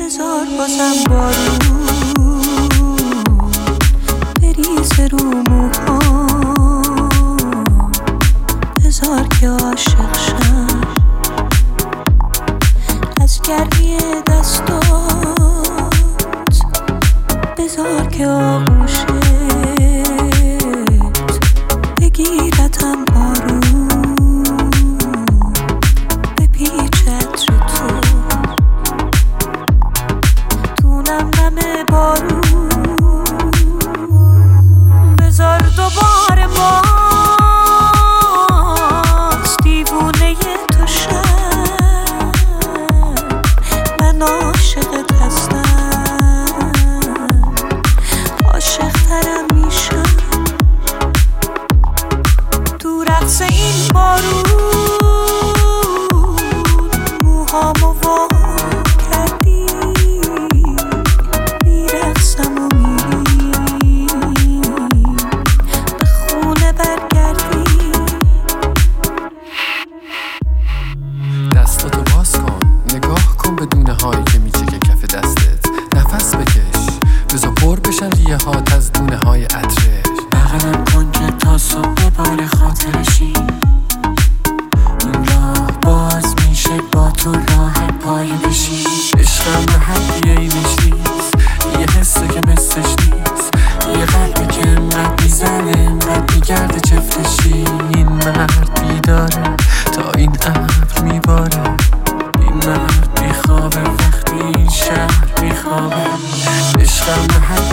بذار بازم بارون بریزه رو موهام، بذار که عاشق شم از گرمی دستات، بذار که آغوشت بگیرتم آروم بپیچت رو تو نم بارون، بذار دوباره باز دیوونه تو شم، من عاشقت هستم، عاشق ترم میشم تو رقص این بارون، موهامو وا کردی میرقصم و میری به خونه برگردی. دستاتو باز کن، نگاه کن به دونه هایی که میچکه کف دستت، نفس بکش بذار پر بشن ریه هات از دونه های عطرش، بغلم کن که تا صبح بار خاطرشی، این راه باز میشه با تو راه پای بشی، عشقم به حدی اینش نیست، یه حسه که مثلش نیست، یه قلبی که انقدر میزنه انقدر میگرده چفتشی، این مرد بیداره تا این ابر میباره، این مرد بیخوابه وقتی این شهر بیخوابه، عشقم به